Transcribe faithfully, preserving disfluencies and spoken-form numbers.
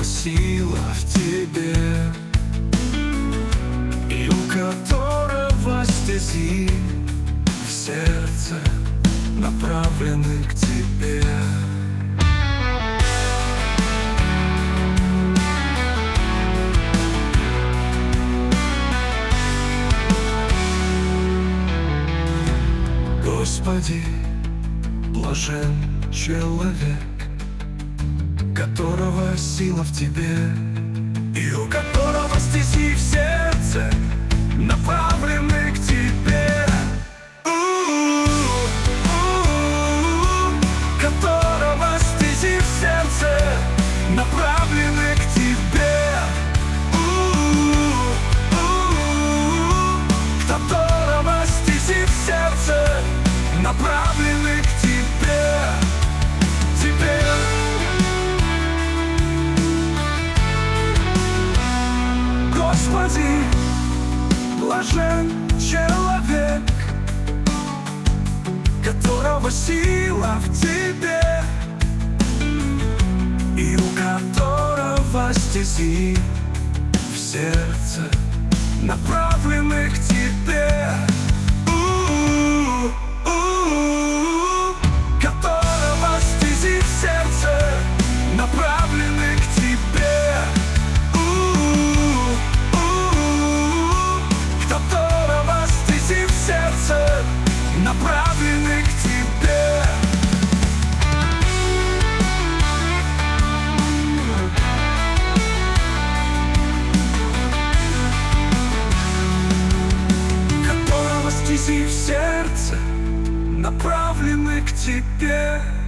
которого сила в тебе, и у которого стези в сердце направлены к тебе. Господи, блажен человек, которого сила в тебе, и у которого стези в сердце направлены к тебе. У-у-у-у, которого стези в сердце направлены к тебе. У-у-у-у, которого стези в сердце направлены к тебе. Тебе. Господи, блажен человек, которого сила в тебе, и у которого стези в сердце направлены к тебе. У-у-у-у, которого стези в сердце направлены к тебе. У-у-у-у, которого стези в сердце направлены к тебе. Которого стези в сердце направлены к тебе.